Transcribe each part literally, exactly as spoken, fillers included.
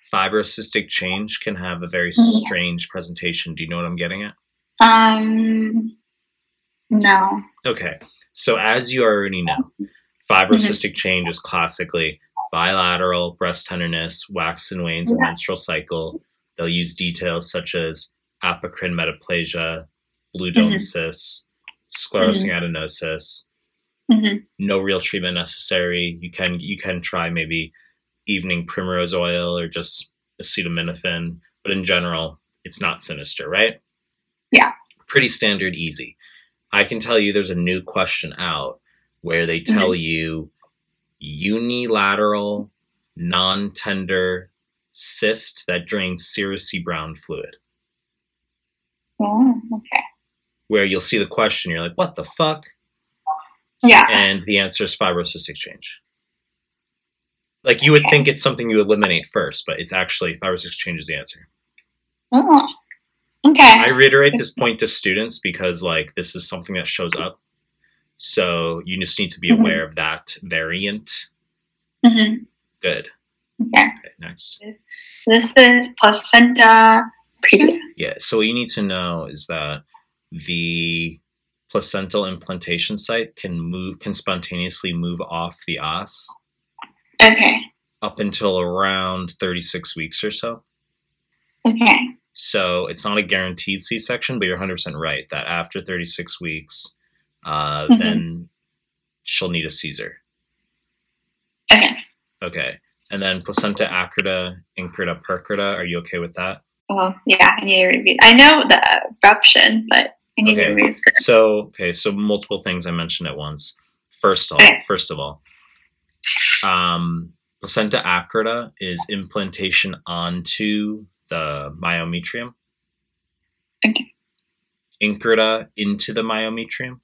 Fibrocystic change can have a very Mhm. strange presentation. Do you know what I'm getting at? Um, no. Okay. So as you already know, Mhm. fibrocystic change is classically bilateral breast tenderness, wax and wanes, and Yeah. menstrual cycle. They'll use details such as apocrine metaplasia, blue dome Mhm. cysts, sclerosing Mhm. adenosis. Mhm. No real treatment necessary. You can you can try maybe evening primrose oil or just acetaminophen, but in general, it's not sinister, right? Yeah. Pretty standard, easy. I can tell you there's a new question out where they tell Mhm. you unilateral, non tender cyst that drains seriously brown fluid. Oh, okay. Where you'll see the question, you're like, what the fuck? Yeah. And the answer is fibrocystic change. Like you would Okay. think it's something you eliminate first, but it's actually fibrocystic change is the answer. Oh, okay. I reiterate this point to students because like this is something that shows up. So you just need to be Mhm. aware of that variant. Mhm. Good. Okay. Okay, next. This, this is placenta previa. Yeah, so what you need to know is that the placental implantation site can move can spontaneously move off the os Okay. up until around thirty-six weeks or so. Okay. So it's not a guaranteed C-section, but you're one hundred percent right that after thirty-six weeks, uh, Mhm. then she'll need a Caesar. Okay. Okay. And then placenta acrita, increta, percreta. Are you okay with that? Well, yeah, I need to review. I know the eruption, but I need to Okay. review. So okay, so multiple things I mentioned at once. First of all, Okay. first of all, um, placenta acrita is implantation onto the myometrium. Okay. Increta into the myometrium.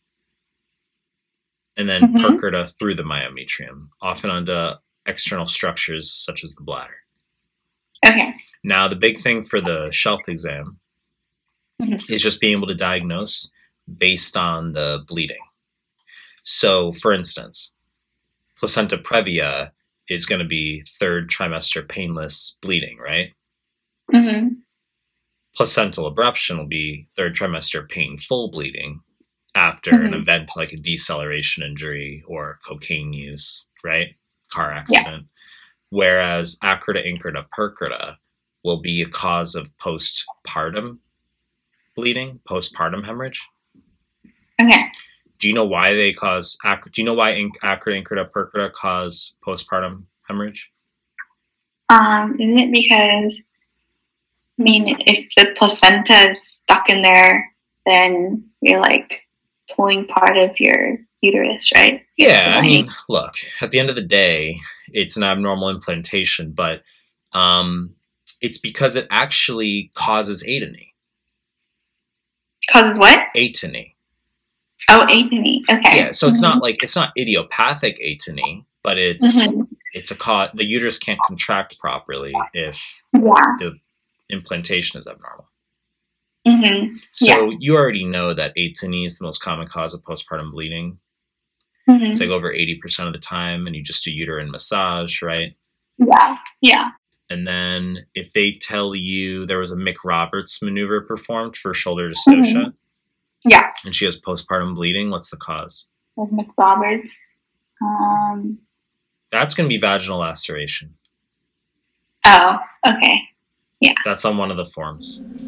And then Mhm. percreta through the myometrium, often onto external structures such as the bladder. Okay. Now, the big thing for the shelf exam Mhm. is just being able to diagnose based on the bleeding. So, for instance, placenta previa is going to be third trimester painless bleeding, right? Mhm. Placental abruption will be third trimester painful bleeding after an Mhm. event like a deceleration injury or cocaine use, right? Car Yeah. accident. Whereas acrita, increta, percreta will be a cause of postpartum bleeding, postpartum hemorrhage. Okay. Do you know why they cause? ac- Do you know why inc- acrita, increta, percreta cause postpartum hemorrhage? Um, isn't it because I mean, if the placenta is stuck in there, then you're like pulling part of your uterus, right? It's the Yeah, I lining. mean, look, at the end of the day, it's an abnormal implantation, but um, it's because it actually causes atony. Causes what? Atony. Oh, atony. Okay. Yeah, so it's Mhm. not like it's not idiopathic atony, but it's Mhm. it's a cause. The uterus can't contract properly if Yeah. the implantation is abnormal. Mhm. Yeah. So you already know that atony is the most common cause of postpartum bleeding. It's like Mhm. over eighty percent of the time, and you just do uterine massage, right? Yeah. Yeah. And then if they tell you there was a Mick Roberts maneuver performed for shoulder Mhm. dystocia, Yeah. and she has postpartum bleeding, what's the cause? With McRoberts. Um. That's going to be vaginal laceration. Oh. Okay. Yeah. That's on one of the forms.